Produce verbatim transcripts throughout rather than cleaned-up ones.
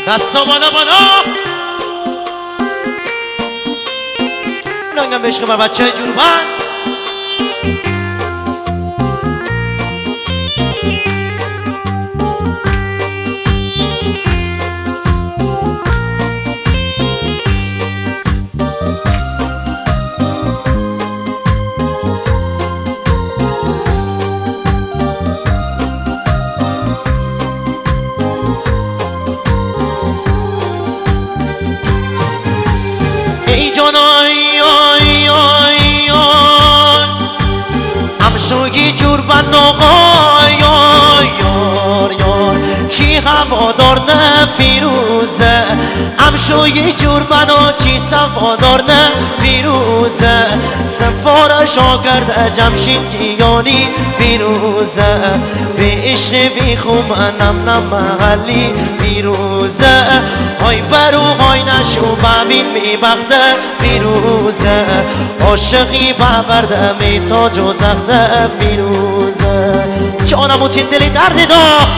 دستا بالا بالا نانگم به عشق بر بچه های جوربند. ای جان آی آی آی آی همشوی جوربند آقای یار یار چی هوادار نه فیروزه همشوی جوربند چی صفادار نه فیروزه سفار شاگرد جمشید کیانی فیروزه به عشق بیخوم نم نم محلی فیروزه های برو های نشو ببین می بخته فیروزه عاشقی ببرده می تاج و تخته فیروزه جانم و تین دلی درد دا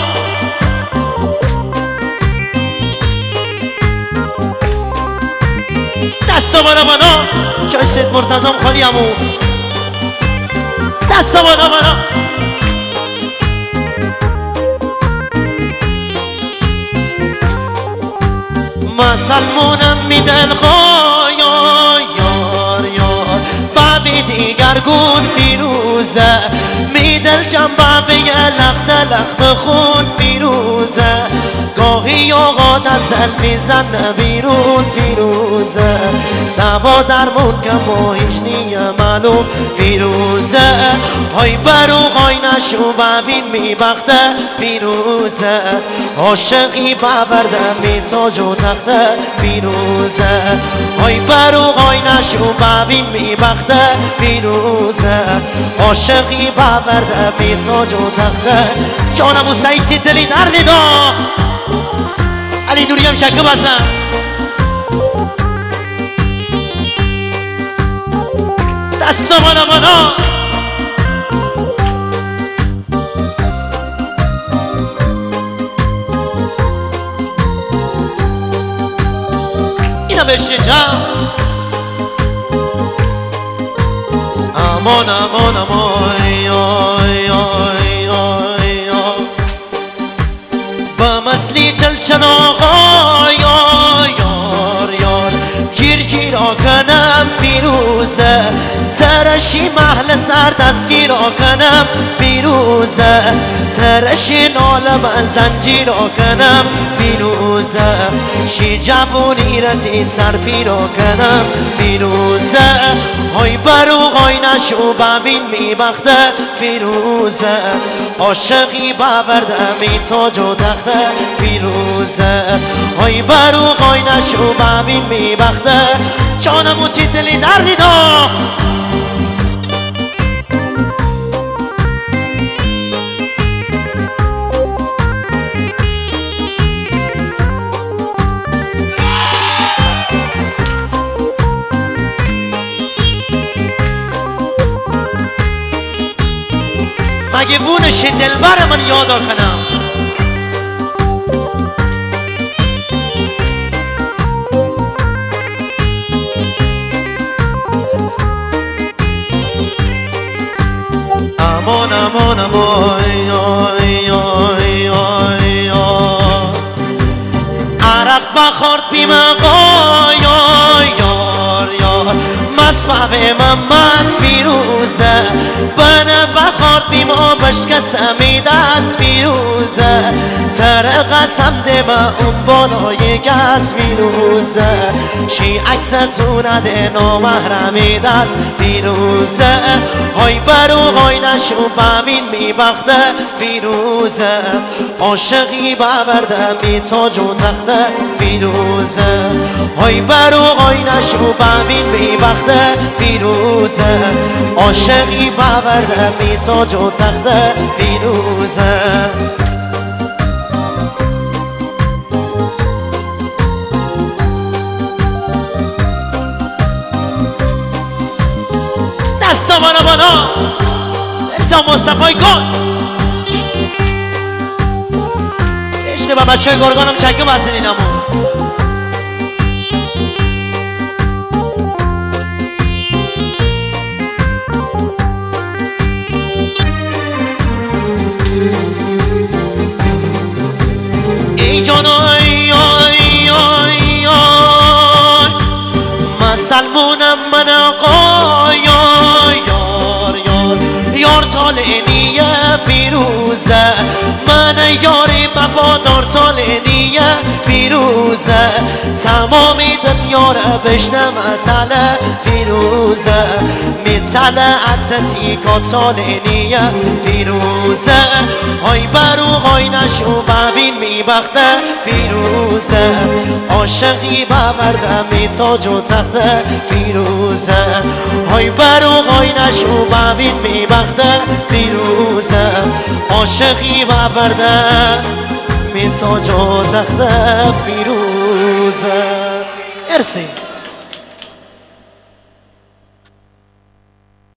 دستا بالا بالا جای سید مرتضام خالی همون دستا بالا بالا مسلمونم می دلخواه یار یار بابی دیگرگون فیروزه می دل جنبه به لخت لخت خون فیروزه گاهی آقا دستل میزن بیرون فیروزه دوا درمون که ما هیچ نیه معلوم فیروزه های برو های نشو ببین می بخته فیروزه عاشقی ببرده می تاج و تخته فیروزه های برو های نشو ببین می بخته فیروزه عاشقی ببرده می تاج و تخته جانم و سیدی دلی دردی دا علی نوری هم چکه بزن دستا بالا بالا اینا بشه جم امان امان امان آی آی آی با مسلی چلچن آقا یار یار جیر جیر آکنم فیروزه ترشی محل سر دستگیر آکنم فیروزه ترشی نال من زنجیر آکنم فیروزه شی جوونی رتی سر پیر آکنم فیروزه های برو های نشو ببین می بخته فیروزه عاشقی ببرده می تاج و تخته فیروزه های برو های نشو ببین می بخته جانم و تی دلی دردی دا مگه وونش دلبر من یادا کنم امان امان امان آی آی آی عرق بخورد بیم آقای یار یار مصفه من مس فیروزه بنه بخورد بیم و بشکسمی دست فیروزه تر قسم ده با اون بالای گس فیروزه شی عکستون ده نامحرمی دست فیروزه های برو های نشو ببین می بخته فیروزه عاشقی ببرده می تاج و تخته فیروزه های برو های نشو ببین می بخته فیروزه عاشقی ببرده می تاج و تخته فیروزه دستا بالا بالا ارسا مصطفی گل عشق با بچه های گرگانم چکه بزنین همون ای جان آی آی آی آی مسلمونم من آقا یار یار یار یار طالعنی فیروزه من یاری وفادار طالعنی فیروزه تمام دنیا را بشنم مثل فیروزه مثل عدتی که طالعنی فیروزه های برو های نشو ببین می بخته فیروزه عاشقی ببرده می تاج و تخت فیروزه های برو های نشو ببین می بخته فیروزه عاشقی ببرده می تاج و تخت فیروزه. ارسی